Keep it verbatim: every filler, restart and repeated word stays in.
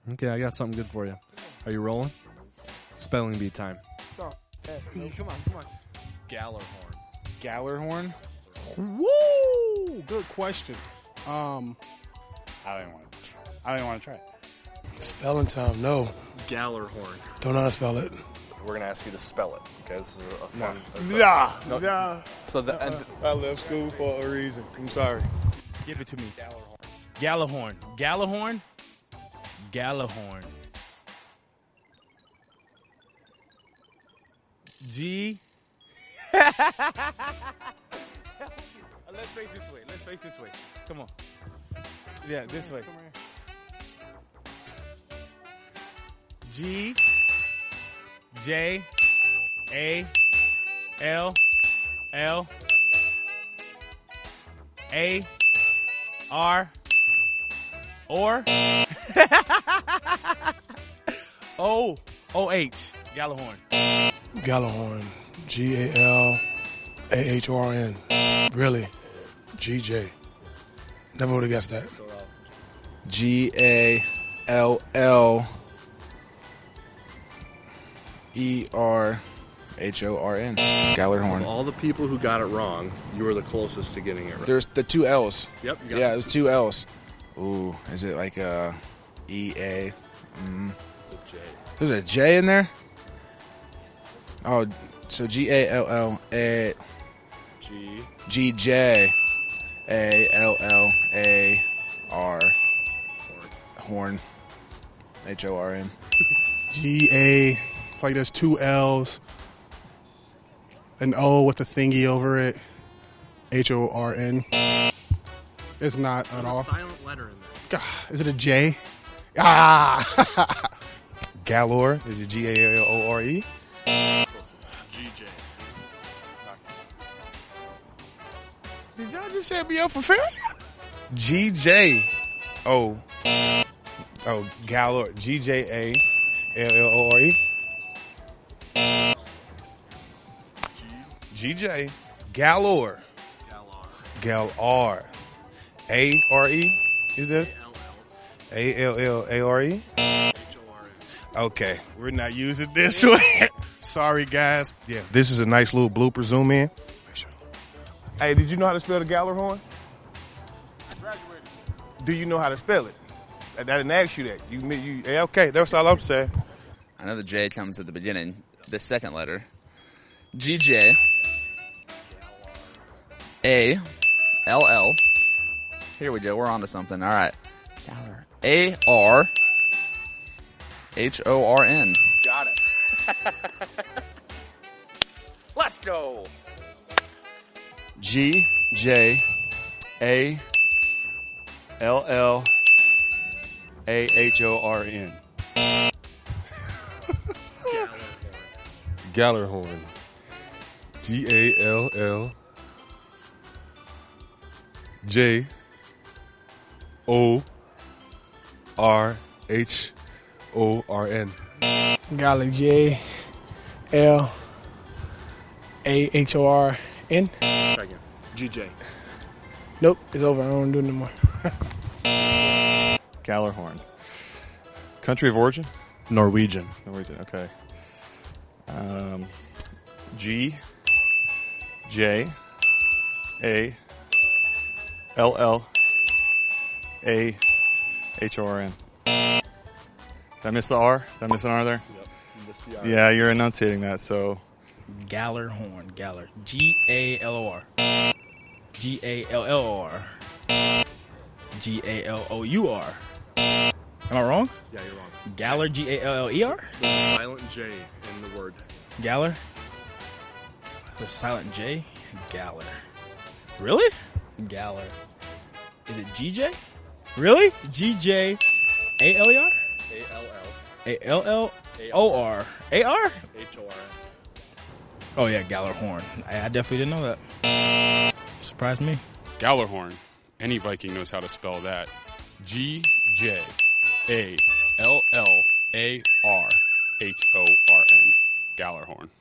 Okay, I got something good for you. Are you rolling? Spelling bee time. Oh, hey, No, come on, come on. Gallarhorn. Gallarhorn? woo! Good question. Um, I don't even want to. I don't even want to try it. Spelling time, no. Gallarhorn. Don't know how to spell it. We're gonna ask you to spell it. Okay, this is a fun. nah, No. nah. So the and I left school for a reason. I'm sorry. Give it to me. Gallarhorn. Gallarhorn? Gallarhorn. G. Let's face this way. Let's face this way. Come on. Yeah, this way. G. J. A. L. L. A. R. Or. O. O. H. Gallarhorn. Gallarhorn. G A L A H O R N. Really? G J. Never would have guessed that. G A L L E R H O R N. Gallarhorn. all the people who got it wrong, you were the closest to getting it right. There's the two L's. Yep. You got Yeah, it. it was two L's. Ooh, is it like a E A? Mm. It's a J. There's a J in there? Oh, so G A L L A G. G J A L L A R Horn H O R N. G A. Like there's two L's, an O with a thingy over it. H O R N. It's not at There's all. a silent letter in there. God, is it a J? Ah. Galore. Is it G A L O R E? G J. Did y'all just set me up for failure? G J. Oh. Oh, Galore. G J A L L O R E. G J. Galore. Galar. Galar. A R E. Is that? A L L A R E? H O R N. Okay, we're not using this way. Sorry, guys. Yeah, this is a nice little blooper zoom in. Hey, did you know how to spell the Gallarhorn? Do you know how to spell it? I didn't ask you that. You, you, yeah, okay, that's all I'm saying. I know the J comes at the beginning, the second letter. G J A L L. Here we go. We're on to something. All right. A R H O R N. Got it. Let's go. G J A L L A H O R N. Gallarhorn. G A L L J O R H O R N. Gala J L A H O R N. Second. G J. Nope, it's over. I don't do it anymore. Gallarhorn. Country of origin? Norwegian. Norwegian, okay. Um, G J A L L A H O R N. Did I miss the R? Did I miss an R there? Yep. You missed the R. Yeah, you're enunciating that, so. Gallarhorn. Gallar. G A L O R. G A L L O R. G A L O U R. Am I wrong? Yeah, you're wrong. Gallar. G A L L E R. There's a silent J in the word. Gallar. The silent J. Gallar. Really? Gallar. Is it G J? Really? G J A L E R? A L L A L L O R. A R? H O R N. Oh, yeah, Gallarhorn. I, I definitely didn't know that. Surprised me. Gallarhorn. Any Viking knows how to spell that. G J A L L A R H O R N. Gallarhorn.